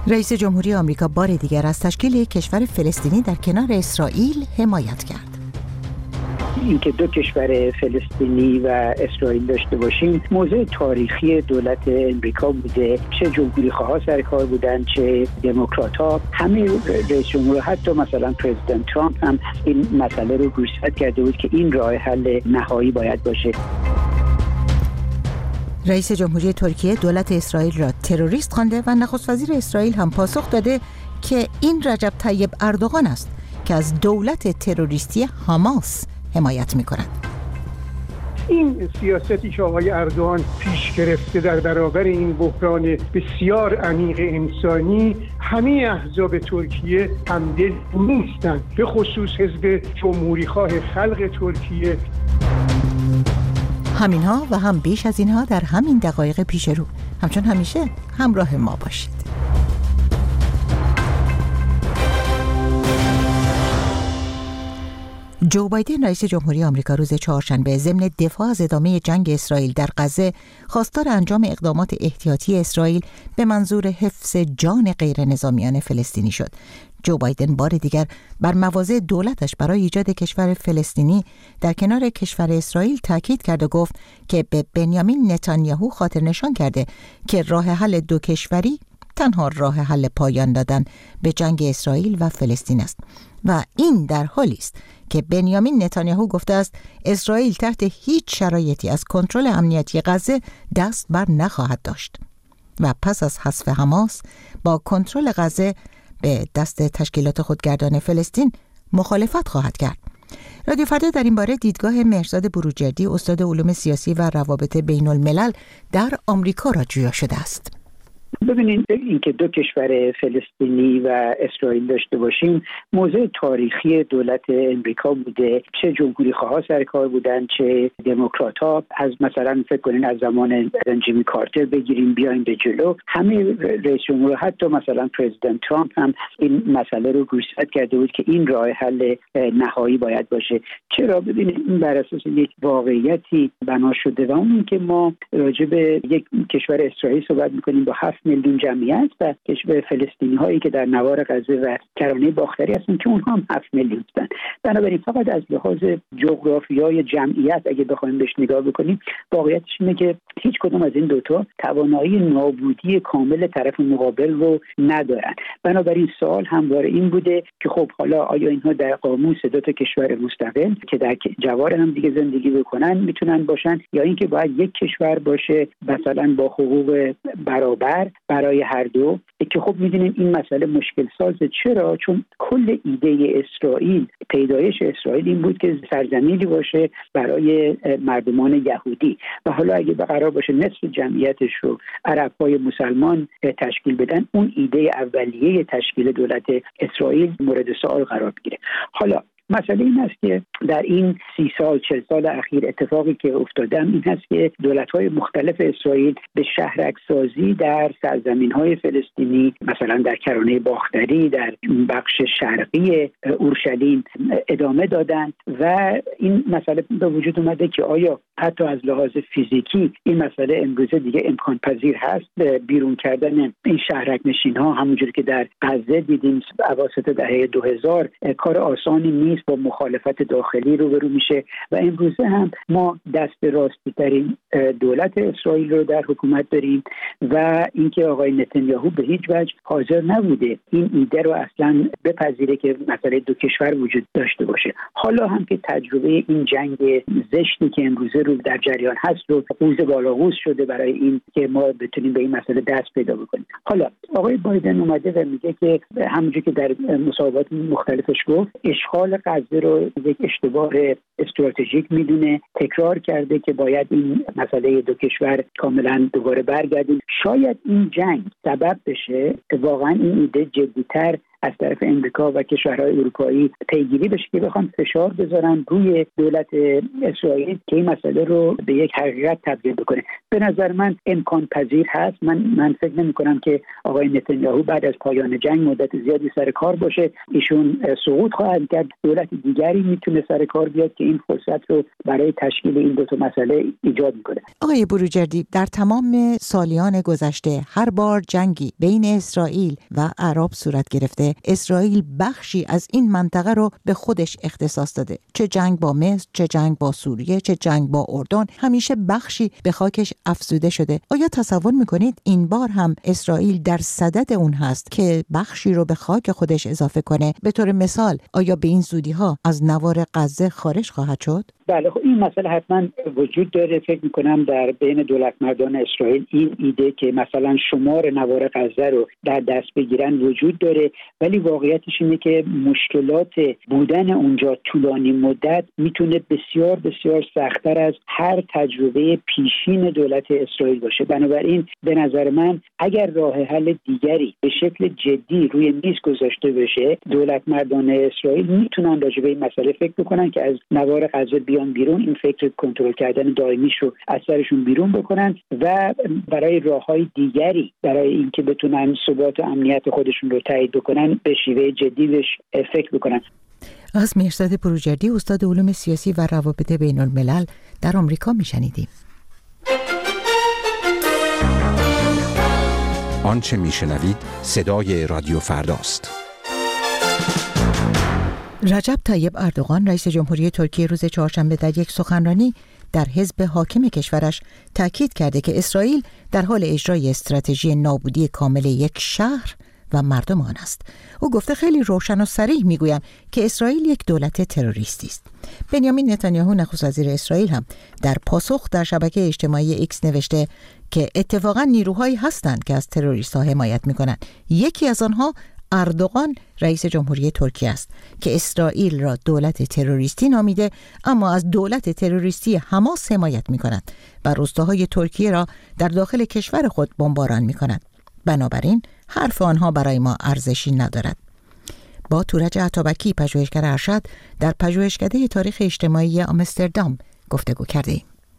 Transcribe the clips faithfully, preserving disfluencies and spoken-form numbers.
رئیس جمهوری آمریکا بار دیگر از تشکیل کشور فلسطینی در کنار اسرائیل حمایت کرد. اینکه دو کشور فلسطینی و اسرائیل داشته باشیم موضوع تاریخی دولت امریکا بوده، چه جمهوری خواها سر کار بودن چه دموکرات ها، همه رئیس جمهور حتی مثلا پرزیدنت ترامپ هم این مسئله رو گوشزد کرده بود که این راه حل نهایی باید باشه. رئیس جمهوری ترکیه دولت اسرائیل را تروریست خوانده و نخست وزیر اسرائیل هم پاسخ داده که این رجب طیب اردوغان است که از دولت تروریستی حماس حمایت می‌کند. این سیاستی که آقای اردوغان پیش گرفته در برابر این بحران بسیار عمیق انسانی، همه احزاب ترکیه همدل نیستند، به خصوص حزب جمهوری خواه خلق ترکیه. همینها و هم بیش از اینها در همین دقایق پیش رو. همچون همیشه همراه ما باشید. جو بایدن رئیس جمهوری آمریکا روز چهارشنبه ضمن دفاع از ادامه جنگ اسرائیل در غزه خواستار انجام اقدامات احتیاطی اسرائیل به منظور حفظ جان غیر نظامیان فلسطینی شد. جو بایدن بار دیگر بر مواضع دولتش برای ایجاد کشور فلسطینی در کنار کشور اسرائیل تاکید کرد و گفت که به بنیامین نتانیاهو خاطر نشان کرده که راه حل دو کشوری تنها راه حل پایان دادن به جنگ اسرائیل و فلسطین است و این در حالی است که بنیامین نتانیاهو گفته است اسرائیل تحت هیچ شرایطی از کنترل امنیتی غزه دست بر نخواهد داشت و پس از حذف حماس با کنترل غزه به دست تشکیلات خودگردان فلسطین مخالفت خواهد کرد. رادیو فردا در این باره دیدگاه مهرزاد بروجردی استاد علوم سیاسی و روابط بین الملل در آمریکا را جویا شده است. ببینید، اینکه دو کشور فلسطینی و اسرائیل داشته باشیم موضوع تاریخی دولت امریکا بوده، چه جمهوری خواها سر کار بودن چه دموکرات ها. از مثلا فکر کنین از زمان جیمی کارتر بگیریم بیایم به جلو، همه رئیس جمهور حتی مثلا پرزیدنت ترامپ هم این مسئله رو گوشزد کرده بود که این راه حل نهایی باید باشه. چرا؟ ببینید، این بر اساس یک واقعیتی بنا شده و اون که ما راجع به یک کشور اسرائیل صحبت می‌کنیم با هفت میلیون جمعیت و کشور فلسطینی هایی که در نوار غزه و کرانه باختری هستند که اونها هم هفت میلیون هستند. بنابراین فقط از لحاظ جغرافیای جمعیت اگه بخوایم بهش نگاه بکنیم، واقعیتش اینه که هیچ کدوم از این دوتا توانایی نابودی کامل طرف مقابل رو ندارن. بنابراین سوال همواره این بوده که خب حالا آیا اینها در قاموس دو تا کشور مستقل که در جوار هم دیگه زندگی بکنن میتونن باشن، یا اینکه باید یک کشور باشه مثلا با حقوق برابر برای هر دو، که خب میدونیم این مسئله مشکل سازه. چرا؟ چون کل ایده اسرائیل، پیدایش اسرائیل این بود که سرزمینی باشه برای مردمان یهودی و حالا اگه قرار باشه نصف جمعیتش رو عرب‌های مسلمان تشکیل بدن، اون ایده اولیه تشکیل دولت اسرائیل مورد سوال قرار بگیره. حالا مسئله این است که در این سی سال چل سال اخیر اتفاقی که افتادم این هست که دولت‌های مختلف اسرائیل به شهرک‌سازی در سرزمین‌های فلسطینی، مثلا در کرانه باختری، در بخش شرقی اورشلیم ادامه دادند و این مسئله به وجود اومده که آیا حتی از لحاظ فیزیکی این مسئله امروزه دیگه امکان پذیر هست بیرون کردن این شهرک نشین‌ها، همونجوری که در غزه دیدیم اواسط دهه دو هزار کار آسانی نیست، با مخالفت داخلی روبرو میشه و امروزه هم ما دست راستی ترین دولت اسرائیل رو در حکومت داریم و اینکه آقای نتانیاهو به هیچ وجه حاضر نبوده این ایده رو اصلا بپذیره که مسئله دو کشور وجود داشته باشه. حالا هم که تجربه این جنگ زشتی که امروزه رو در جریان هست رو قوز بالاقوز شده برای این که ما بتونیم به این مسئله دست پیدا بکنیم. حالا آقای بایدن اومده و میگه که همونجوری که در مصاحبات مختلفش گفت، اشغال غزه رو یک اشتباه استراتژیک میدونه، تکرار کرده که باید این مسئله دو کشور کاملا دوباره برگردیم. شاید این جنگ سبب بشه که واقعا این ایده جدی‌تر از طرف امریکا و کشورهای اروپایی پیگیری بشه که بخوان فشار بذارن روی دولت اسرائیل که این مسئله رو به یک حقیقت تبدیل بکنه. به نظر من امکان پذیر هست. من من فکر نمی کنم که آقای نتانیاهو بعد از پایان جنگ مدت زیادی سر کار باشه. ایشون سقوط خواهد کرد، دولت دیگری میتونه سر کار بیاد که این فرصت رو برای تشکیل این دو تا مسئله ایجاد میکنه. آقای بروجردی، در تمام سالیان گذشته هر بار جنگی بین اسرائیل و عرب صورت گرفته، اسرائیل بخشی از این منطقه رو به خودش اختصاص داده. چه جنگ با مصر، چه جنگ با سوریه، چه جنگ با اردن، همیشه بخشی به خاکش افزوده شده. آیا تصور میکنید این بار هم اسرائیل در صدد اون هست که بخشی رو به خاک خودش اضافه کنه؟ به طور مثال آیا به این زودی ها از نوار غزه خارج خواهد شد؟ بله، خب این مسئله حتما وجود داره. فکر میکنم در بین دولت مردان اسرائیل این ایده که مثلا شمار نوار غزه رو در دست بگیرن وجود داره، ولی واقعیتش اینه که مشکلات بودن اونجا طولانی مدت میتونه بسیار بسیار سخت‌تر از هر تجربه پیشین دولت اسرائیل باشه. بنابراین به نظر من اگر راه حل دیگری به شکل جدی روی میز گذاشته بشه، دولت مردان اسرائیل میتونن راجع به این مسئله فکر بکنن که از نوار غزه بیان بیرون، این فکر کنترل کردن دائمیش رو از سرشون بیرون بکنن و برای راههای دیگری برای اینکه بتونن ثبات و امنیت خودشون رو تایید بکنن به شیوه جدی بهش فکر بکنن. از مهرزاد بروجردی، استاد علوم سیاسی و روابط بین الملل در آمریکا میشنیدیم. آنچه میشنوید صدای رادیو فرداست. رجب طیب اردوغان رئیس جمهوری ترکیه روز چهارشنبه در یک سخنرانی در حزب حاکم کشورش تاکید کرده که اسرائیل در حال اجرای استراتژی نابودی کامل یک شهر و مردم آن است. او گفته خیلی روشن و صریح میگویم که اسرائیل یک دولت تروریستی است. بنیامین نتانیاهو نخست وزیر اسرائیل هم در پاسخ در شبکه اجتماعی ایکس نوشته که اتفاقا نیروهایی هستند که از تروریست‌ها حمایت میکنند. یکی از آنها اردوغان رئیس جمهوری ترکیه است که اسرائیل را دولت تروریستی نامیده، اما از دولت تروریستی حماس حمایت می‌کند و روستاهای ترکیه را در داخل کشور خود بمباران می‌کند. بنابراین حرف آنها برای ما ارزشی ندارد. با تورج عطابکی، پژوهشگر ارشد در پژوهشکده تاریخ اجتماعی آمستردام گفتگو کردیم.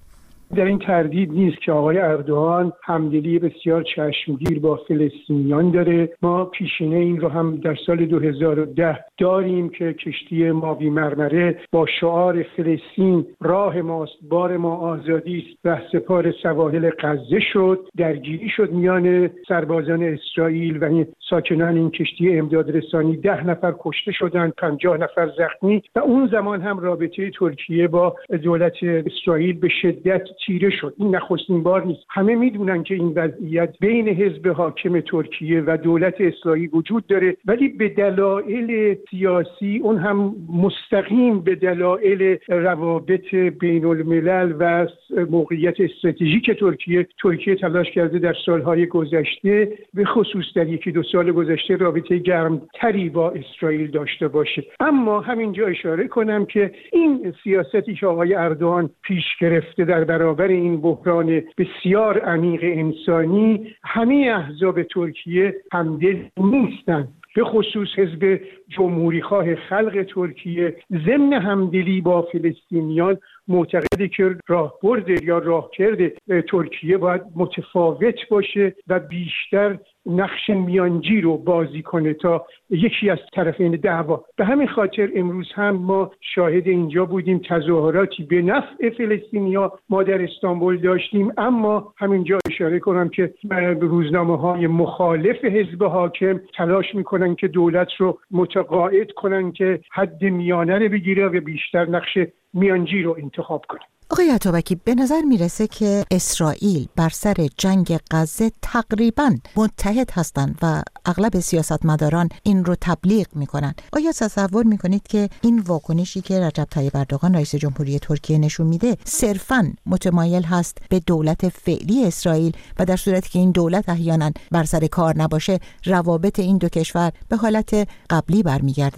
در این تردید نیست که آقای اردوغان همدلی بسیار چشمگیر با فلسطینیان داره. ما پیشینه این رو هم در سال دو هزار و ده داریم که کشتی ماوی مرمره با شعار فلسطین راه ماست، بار ما آزادی است و سپار سواحل غزه شد. درگیری شد میان سربازان اسرائیل و ساکنان این کشتی امداد رسانی. ده نفر کشته شدند، پنجاه نفر زخمی و اون زمان هم رابطه ترکیه با دولت اسرائیل به شدت چیره شد. این نخستین بار نیست. همه میدونن که این وضعیت بین حزب حاکم ترکیه و دولت اسرائیل وجود داره، ولی به دلایل سیاسی، اون هم مستقیم به دلایل روابط بین الملل و موقعیت استراتژیک ترکیه، ترکیه تلاش کرده در سالهای گذشته، به خصوص در یکی دو سال گذشته، رابطه گرمتری با اسرائیل داشته باشه. اما همینجا اشاره کنم که این سیاستی که آقای اردوغان پیش گرفته در برابر این بحران بسیار عمیق انسانی، همه احزاب ترکیه همدل نیستند. به خصوص حزب جمهوریخواه خلق ترکیه ضمن همدلی با فلسطینیان معتقده که راهبرد یا راهکرد ترکیه باید متفاوت باشه و بیشتر نقش میانجی رو بازی کنه تا یکی از طرفین دعوا. به همین خاطر امروز هم ما شاهد اینجا بودیم، تظاهراتی به نفع فلسطینیا ما در استانبول داشتیم، اما همینجا اشاره کنم که روزنامه‌های مخالف حزب حاکم تلاش میکنن که دولت رو متقاعد کنن که حد میانه رو بگیره و بیشتر نقش میانجی رو انتخاب کنه. آقای عطابکی، به نظر میرسه که اسرائیل بر سر جنگ غزه تقریباً متحد هستند و اغلب سیاستمداران این رو تبلیغ میکنن. آیا تصور میکنید که این واکنشی که رجب طیب اردوغان رئیس جمهوری ترکیه نشون میده صرفاً متمایل هست به دولت فعلی اسرائیل و در صورتی که این دولت احیانا بر سر کار نباشه روابط این دو کشور به حالت قبلی برمیگرده؟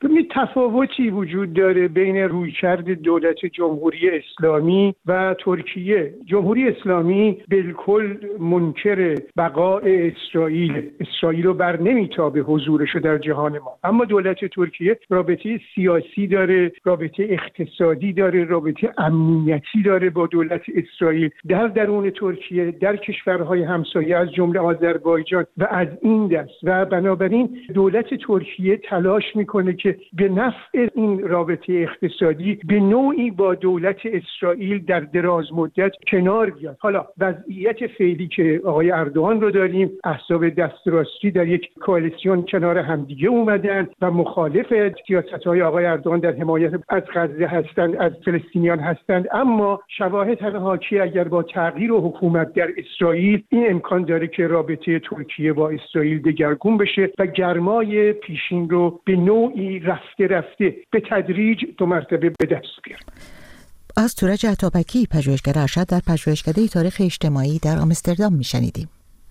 ببینید تفاوتی وجود داره بین رویکرد دولت جمهوری اسلامی و ترکیه. جمهوری اسلامی بالکل منکر بقای اسرائیل اسرائیل رو بر نمیتابه حضورش در جهان ما، اما دولت ترکیه رابطه سیاسی داره، رابطه اقتصادی داره، رابطه امنیتی داره با دولت اسرائیل در درون ترکیه، در کشورهای همسایه از جمله آذربایجان و از این دست، و بنابراین دولت ترکیه تلاش میکنه که به نفع این رابطه اقتصادی به نوعی با دولت اسرائیل در دراز مدت کنار بیاد. حالا وضعیت فعلی که آقای اردوغان رو داریم، احزاب دست راستی در یک کوالیسیون کنار همدیگه اومدن و مخالف سیاست‌های آقای اردوغان در حمایت از غزه هستند، از فلسطینیان هستند، اما شواهد همه حاکی اگر با تغییر و حکومت در اسرائیل این امکان داره که رابطه ترکیه با اسرائیل دگرگون بشه و گرمای پیشین رو به نوعی رفته رفته به تدریج دو مرتبه به دست بیاره. از تورج عطابکی، پژوهشگر ارشد در پژوهشکده تاریخ اجتماعی در آمستردام میشنیدیم.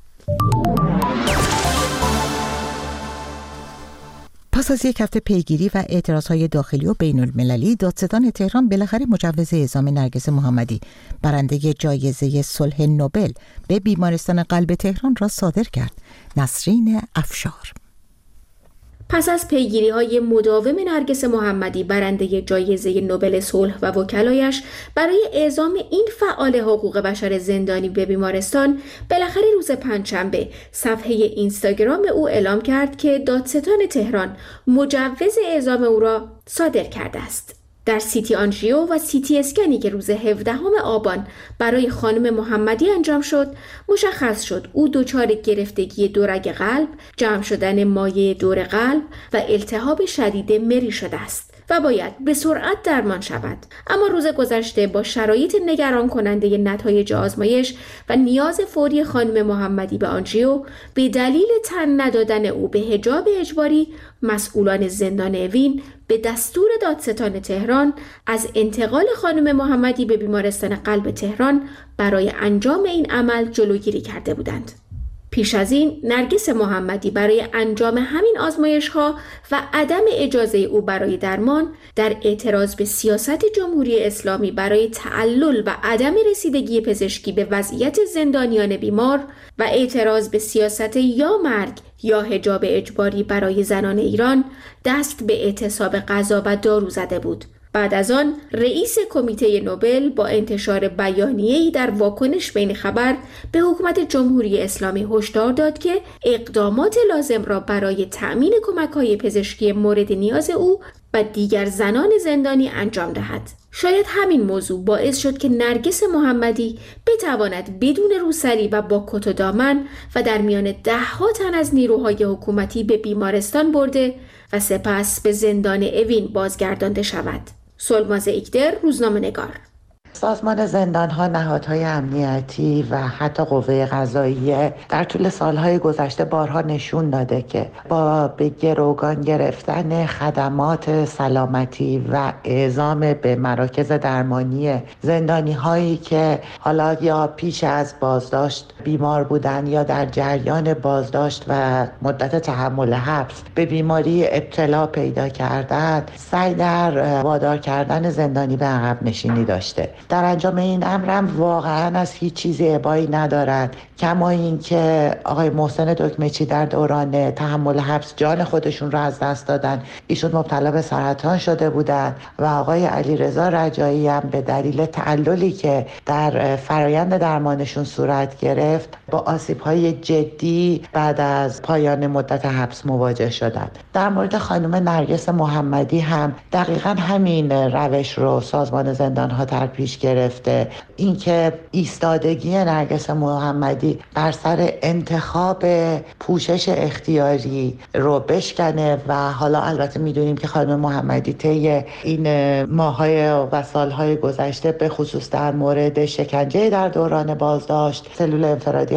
پس از یک هفته پیگیری و اعتراضهای داخلی و بین المللی، دادستان تهران بالاخره مجوز اعزام نرگس محمدی، برنده جایزه صلح نوبل، به بیمارستان قلب تهران را صادر کرد. نسرین افشار. پس از پیگیری‌های مداوم نرگس محمدی، برنده جایزه نوبل صلح و وکلایش، برای اعزام این فعال حقوق بشر زندانی به بیمارستان، بالاخره روز پنجشنبه صفحه اینستاگرام او اعلام کرد که دادستان تهران مجوز اعزام او را صادر کرده است. در سیتی آنژیو و سیتی اسکنی که روز هفدهم آبان برای خانم محمدی انجام شد، مشخص شد او دچار گرفتگی دورگ قلب، جمع شدن مایع دور قلب و التهاب شدید مری شده است و باید به سرعت درمان شود. اما روز گذشته با شرایط نگران کننده نتایج آزمایش و نیاز فوری خانم محمدی به آنژیو، به دلیل تن ندادن او به حجاب اجباری، مسئولان زندان اوین به دستور دادستان تهران از انتقال خانم محمدی به بیمارستان قلب تهران برای انجام این عمل جلوگیری کرده بودند. پیش از این نرگس محمدی برای انجام همین آزمایش‌ها و عدم اجازه او برای درمان، در اعتراض به سیاست جمهوری اسلامی برای تعلل و عدم رسیدگی پزشکی به وضعیت زندانیان بیمار و اعتراض به سیاست یا مرگ یا حجاب اجباری برای زنان ایران، دست به اعتصاب غذا و دارو زده بود. بعد از آن رئیس کمیته نوبل با انتشار بیانیه‌ای در واکنش به این خبر به حکومت جمهوری اسلامی هشدار داد که اقدامات لازم را برای تأمین کمک‌های پزشکی مورد نیاز او و دیگر زنان زندانی انجام دهد. شاید همین موضوع باعث شد که نرگس محمدی بتواند بدون روسری و با کت و دامن و در میان ده‌ها تن از نیروهای حکومتی به بیمارستان برده و سپس به زندان اوین بازگردانده شود. سلماز ایکدر، روزنامه‌نگار. سازمان زندان‌ها، نهادهای امنیتی و حتی قوه قضاییه در طول سالهای گذشته بارها نشون داده که با به گروگان گرفتن خدمات سلامتی و اعزام به مراکز درمانی زندانی‌هایی که حالا یا پیش از بازداشت بیمار بودن یا در جریان بازداشت و مدت تحمل حبس به بیماری ابتلا پیدا کردند، سعی در وادار کردن زندانی به عقب نشینی داشته. در انجام این امرم واقعا از هیچ چیزی ابایی ندارند، کما این که آقای محسن دکمچی در دوران تحمل حبس جان خودشون را از دست دادن. ایشون مبتلا به سرطان شده بودند و آقای علیرضا رجایی هم به دلیل تعللی که در فرایند درمانشون صورت گرفت با آسیب‌های جدی بعد از پایان مدت حبس مواجه شدند. در مورد خانم نرگس محمدی هم دقیقاً همین روش رو سازمان زندان‌ها در پیش گرفته. اینکه ایستادگی نرگس محمدی بر سر انتخاب پوشش اختیاری رو بشکنه و حالا البته میدونیم که خانم محمدی طی این ماه‌های و سال‌های گذشته به خصوص در مورد شکنجه در دوران بازداشت، سلول انفرادی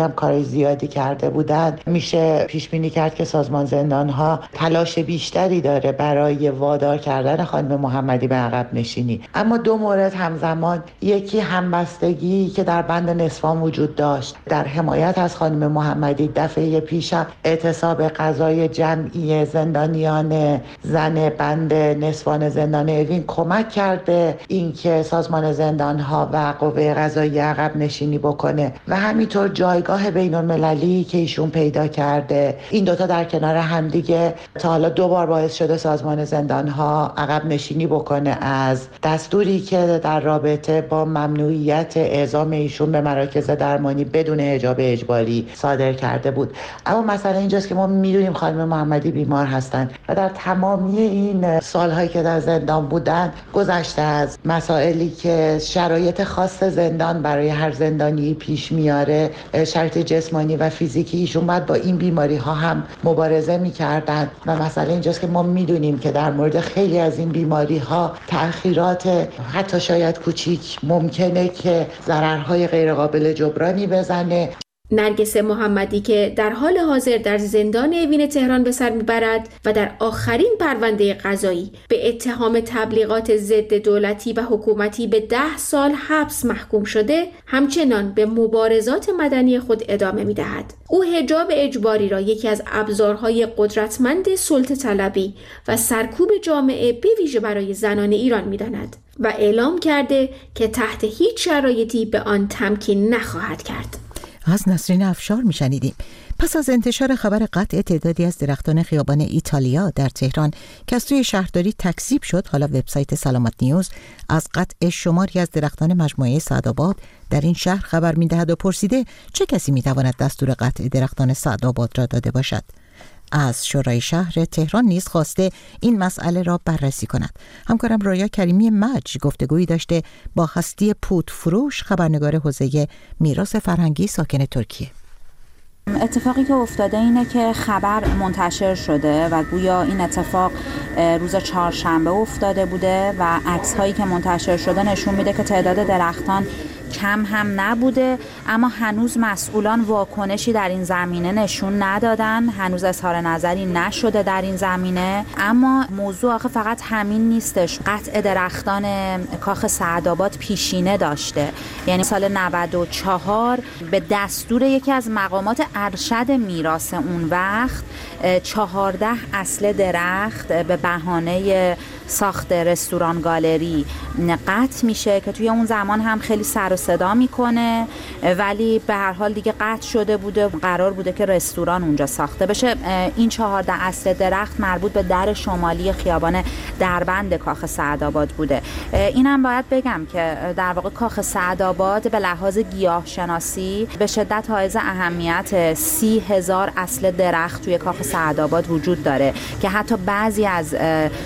هم کار زیادی کرده بودن، میشه پیش بینی کرد که سازمان زندان‌ها تلاش بیشتری داره برای وادار کردن خانم محمدی به عقب نشینی. اما دو مورد همزمان، یکی همبستگی که در بند نسوان وجود داشت در حمایت از خانم محمدی. دفعه پیش اعتصاب قضای جمعی زندانیان زن بند نسوان زندان اوین کمک کرد به اینکه سازمان زندان‌ها و قوه قضاییه عقب نشینی بکنه و همینطور جایگاه بین‌المللی که ایشون پیدا کرده. این دوتا در کنار همدیگه تا حالا دو بار باعث شده سازمان زندان‌ها عقب نشینی بکنه از دستوری که در رابطه با ممنوعیت اعزام ایشون به مراکز درمانی بدون حجاب اجباری صادر کرده بود. اما مسئله اینجاست که ما میدونیم خانم محمدی بیمار هستن و در تمامی این سالهایی که در زندان بودن گذشته از مسائلی که شرایط خاص زندان برای هر زندانی پیش میاره، شرایط جسمانی و فیزیکی، ایشون باید با این بیماری ها هم مبارزه میکردن و مسئله اینجاست که ما میدونیم که در مورد خیلی از این بیماری ها تأخیرات حتی شاید کوچیک ممکنه که ضررهای غیرقابل جبرانی بزنه. نرگس محمدی که در حال حاضر در زندان اوین تهران به سر میبرد و در آخرین پرونده قضایی به اتهام تبلیغات ضد دولتی و حکومتی به ده سال حبس محکوم شده، همچنان به مبارزات مدنی خود ادامه میدهد. او حجاب اجباری را یکی از ابزارهای قدرتمند سلطه طلبی و سرکوب جامعه به ویژه برای زنان ایران میداند و اعلام کرده که تحت هیچ شرایطی به آن تمکین نخواهد کرد. از نسرین افشار میشنیدیم. پس از انتشار خبر قطع تعدادی از درختان خیابان ایتالیا در تهران که از توی شهرداری تکذیب شد، حالا وبسایت سلامت نیوز از قطع شماری از درختان مجموعه سعدآباد در این شهر خبر میدهد و پرسیده چه کسی میتواند دستور قطع درختان سعدآباد را داده باشد. از شورای شهر تهران نیز خواسته این مسئله را بررسی کند. همکارم رویا کریمی مج گفتگویی داشته با هستی پودفروش، خبرنگار حوزه میراث فرهنگی ساکن ترکیه. اتفاقی که افتاده اینه که خبر منتشر شده و گویا این اتفاق روز چهارشنبه افتاده بوده و عکس‌هایی که منتشر شده نشون میده که تعداد درختان کم هم نبوده، اما هنوز مسئولان واکنشی در این زمینه نشون ندادن، هنوز اظهار نظری نشده در این زمینه. اما موضوع آخه فقط همین نیستش. قطع درختان کاخ سعدآباد پیشینه داشته، یعنی سال نود و چهار به دستور یکی از مقامات ارشد میراث اون وقت چهارده اصل درخت به بهانه ساخت رستوران گالری قطع میشه که توی اون زمان هم خیلی سر و صدا میکنه، ولی به هر حال دیگه قطع شده بوده، قرار بوده که رستوران اونجا ساخته بشه. این چهارده اصل درخت مربوط به در شمالی خیابان دربند کاخ سعدآباد بوده. اینم باید بگم که در واقع کاخ سعدآباد به لحاظ گیاه شناسی به شدت حائز اهمیت. سی هزار اصل درخت توی کاخ سعدآباد وجود داره که حتی بعضی از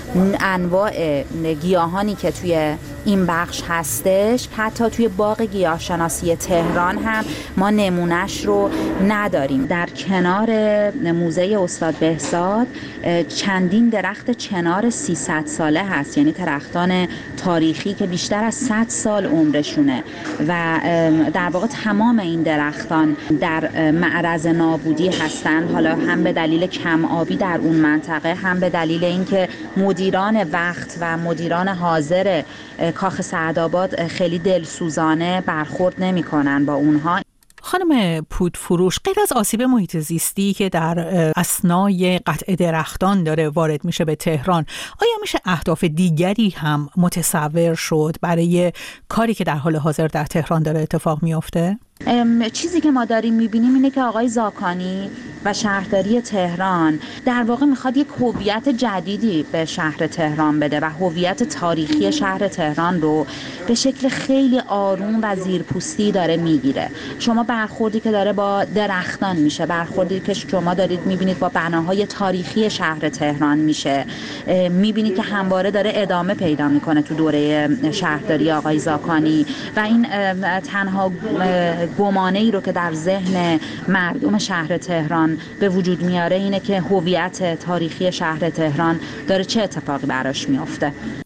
انواع گیاهانی که توی این بخش هستش حتی توی باغ گیاهشناسی تهران هم ما نمونهش رو نداریم. در کنار موزه استاد بهزاد چندین درخت چنار سیصد ساله هست، یعنی درختان تاریخی که بیشتر از صد سال عمرشونه و در واقع تمام این درختان در معرض نابودی هستند، حالا هم به دلیل کم آبی در اون منطقه، هم به دلیل اینکه مدیران وقت و مدیران حاضر کاخ سعدآباد خیلی دلسوزانه برخورد نمی‌کنن با اونها. خانم پودفروش، غیر از آسیب محیط زیستی که در اثنای قطع درختان داره وارد میشه به تهران، آیا میشه اهداف دیگری هم متصور شد برای کاری که در حال حاضر در تهران داره اتفاق میفته؟ چیزی که ما داریم میبینیم اینه که آقای زاکانی و شهرداری تهران در واقع میخواد یک هویت جدیدی به شهر تهران بده و هویت تاریخی شهر تهران رو به شکل خیلی آروم و زیرپوستی داره میگیره. شما برخوردی که داره با درختان میشه، برخوردی که شما دارید میبینید با بناهای تاریخی شهر تهران میشه، میبینید که همواره داره ادامه پیدا میکنه تو دوره شهرداری آقای زاکانی و این تنها گمانه ای رو که در ذهن مردم شهر تهران به وجود میاره اینه که هویت تاریخی شهر تهران داره چه اتفاقی براش میفته.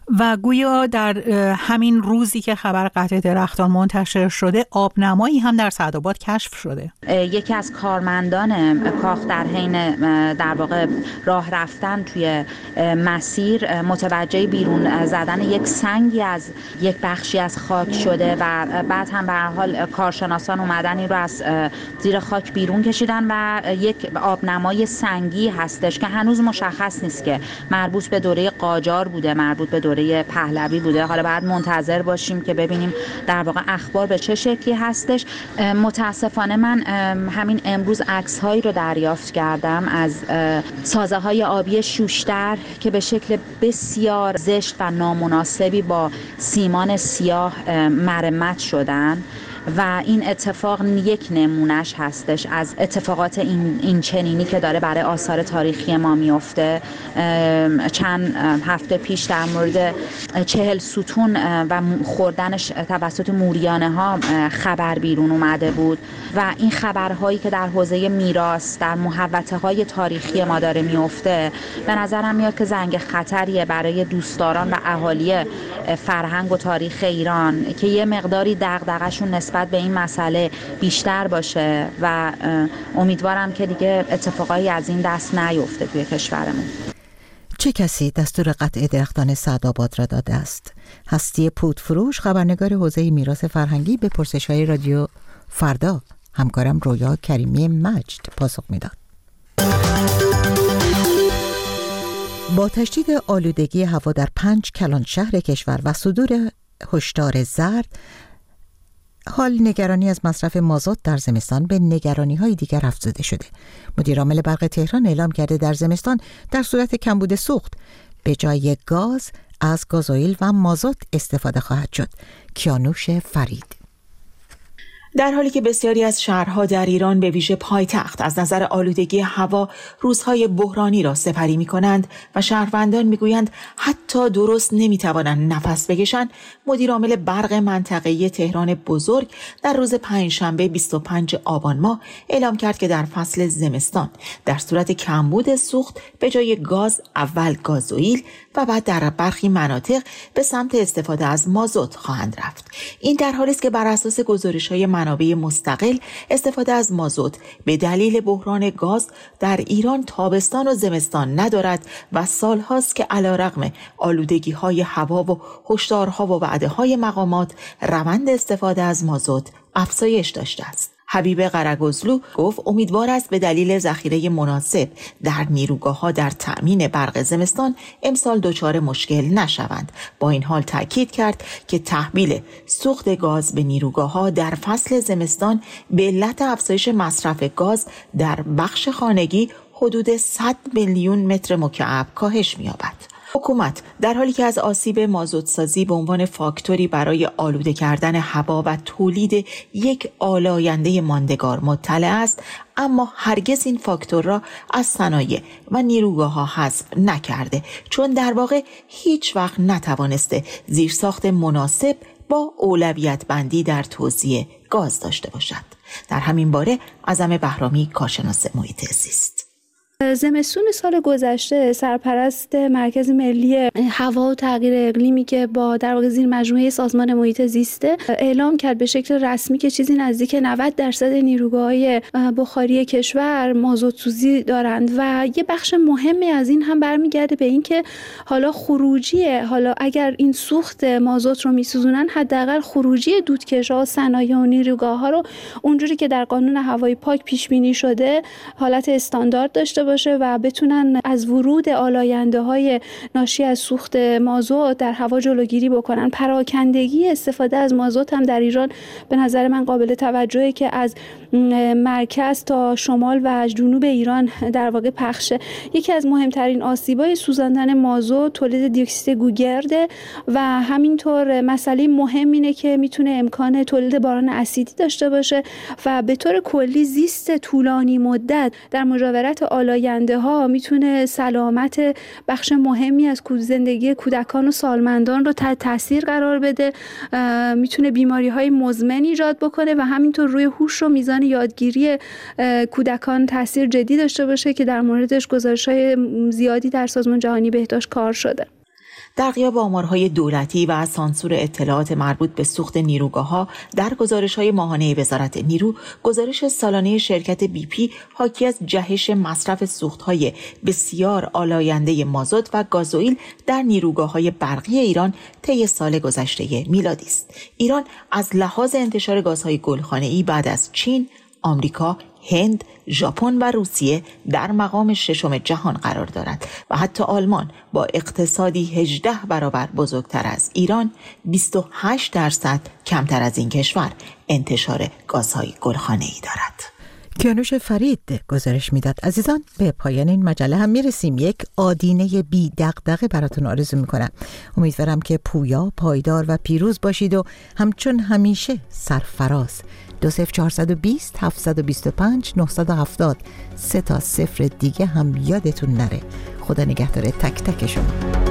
و گویا در همین روزی که خبر قطع درختان منتشر شده آبنمایی هم در سعدآباد کشف شده. یکی از کارمندان کاخ در حین در واقع راه رفتن توی مسیر متوجه بیرون زدن یک سنگی از یک بخشی از خاک شده و بعد هم به هر حال کارشناسان اومدن این رو از زیر خاک بیرون کشیدن و یک آبنمای سنگی هستش که هنوز مشخص نیست که مربوط به دوره قاجار بوده، مربوط به دوره پهلوی بوده. حالا بعد منتظر باشیم که ببینیم در واقع اخبار به چه شکلی هستش. متاسفانه من همین امروز عکس‌هایی رو دریافت کردم از سازه‌های آبی شوشتر که به شکل بسیار زشت و نامناسبی با سیمان سیاه مرمت شدن و این اتفاق یک نمونش هستش از اتفاقات این, این چنینی که داره برای آثار تاریخی ما میفته. چند هفته پیش در مورد چهل ستون و خوردنش توسط موریانه ها خبر بیرون اومده بود و این خبرهایی که در حوزه میراث در محوطه های تاریخی ما داره میفته به نظرم میاد که زنگ خطریه برای دوستداران و اهالی فرهنگ و تاریخ ایران که یه مقداری دغدغه‌شون نسبت به این مسئله بیشتر باشه و امیدوارم که دیگه اتفاقایی از این دست نیفته توی کشورمون. چه کسی دستور قطع درختان سعدآباد را داده است؟ هستی پودفروش، خبرنگار حوزه میراث فرهنگی، به پرسش‌های رادیو فردا همکارم رویا کریمی مجد پاسخ میداد. با تشدید آلودگی هوا در پنج کلان شهر کشور و صدور هشدار زرد، حال نگرانی از مصرف مازوت در زمستان به نگرانی‌های دیگر افزوده شده. مدیر عامل برق تهران اعلام کرده در زمستان در صورت کمبود سوخت به جای گاز از گازوئیل و مازوت استفاده خواهد شد. کیانوش فرید. در حالی که بسیاری از شهرها در ایران به ویژه پایتخت از نظر آلودگی هوا روزهای بحرانی را سپری می کنند و شهروندان می گویند حتی درست نمی توانند نفس بکشند، مدیر عامل برق منطقه‌ای تهران بزرگ در روز پنجشنبه بیست و پنجم آبان ماه اعلام کرد که در فصل زمستان در صورت کمبود سوخت به جای گاز اول گازوئیل و بعد در برخی مناطق به سمت استفاده از مازوت خواهند رفت. این در حالی است که بر اساس گزارش‌های منابع مستقل استفاده از مازوت به دلیل بحران گاز در ایران تابستان و زمستان ندارد و سالهاست که علیرغم آلودگی‌های هوا و هشدارها و وعده‌های مقامات روند استفاده از مازوت افزایش داشته است. حبیب قرگزلو گفت امیدوار است به دلیل ذخیره مناسب در نیروگاه‌ها در تأمین برق زمستان امسال دچار مشکل نشوند. با این حال تاکید کرد که تحویل سوخت گاز به نیروگاه‌ها در فصل زمستان به علت افزایش مصرف گاز در بخش خانگی حدود صد میلیون متر مکعب کاهش می‌یابد. حکومت در حالی که از آسیب مازوت سازی به عنوان فاکتوری برای آلوده کردن هوا و تولید یک آلاینده ماندگار مطلع است، اما هرگز این فاکتور را از صنایع و نیروگاه‌ها حذف نکرده، چون در واقع هیچ وقت نتوانسته زیرساخت مناسب با اولویت بندی در توزیع گاز داشته باشد. در همین باره اعظم بهرامی، کارشناس محیط زیست: زمستون سال گذشته سرپرست مرکز ملی هوا و تغییر اقلیمی که با در واقع زیر مجموعه سازمان محیط زیست اعلام کرد به شکل رسمی که چیزی نزدیک نود درصد نیروگاه‌های بخاری کشور مازوت سوزی دارند و یه بخش مهمی از این هم برمیگرده به این که حالا خروجی حالا اگر این سوخت مازوت رو میسوزونن حداقل خروجی دودکش‌ها، صنایع و نیروگاه‌ها رو اونجوری که در قانون هوای پاک پیش بینی شده حالت استاندارد داشته باشه و بتونن از ورود آلاینده‌های ناشی از سوخت مازوت در هوا جلوگیری بکنن. پراکندگی استفاده از مازوت هم در ایران به نظر من قابل توجهه که از مرکز تا شمال و جنوب ایران در واقع پخشه. یکی از مهمترین آسیب‌های سوزاندن مازوت تولید دیوکسید گوگرده و همینطور مسئله مهم اینه که میتونه امکان تولید باران اسیدی داشته باشه و به طور کلی زیست طولانی مدت در مجاورت آلاینده ها میتونه سلامت بخش مهمی از زندگی کودکان و سالمندان رو تحت تاثیر قرار بده، میتونه بیماری های مزمن ایجاد بکنه و همینطور روی هوش و میزان یادگیری کودکان تاثیر جدی داشته باشه که در موردش گزارش‌های زیادی در سازمان جهانی بهداشت کار شده. در غیاب آمارهای دولتی و سانسور اطلاعات مربوط به سوخت نیروگاه‌ها در گزارش‌های ماهانه وزارت نیرو، گزارش سالانه شرکت بی پی حاکی از جهش مصرف سوخت‌های بسیار آلاینده مازوت و گازوئیل در نیروگاه‌های برقی ایران طی سال گذشته میلادی است. ایران از لحاظ انتشار گازهای گلخانه‌ای بعد از چین، آمریکا، هند، ژاپن و روسیه در مقام ششم جهان قرار دارد و حتی آلمان با اقتصادی هجده برابر بزرگتر از ایران بیست و هشت درصد کمتر از این کشور انتشار گازهای گلخانه‌ای دارد. کیانوش فرید گزارش میداد. عزیزان، به پایان این مجله هم میرسیم. یک آدینه بی دغدغه براتون آرزو میکنم. امیدوارم که پویا، پایدار و پیروز باشید و همچون همیشه سرفراز. دو صفر چهارصد و بیست هفتصد و بیست و پنج نهصد و هفتاد سه تا صفر دیگه هم یادتون نره. خدا نگهدار تک تک شما.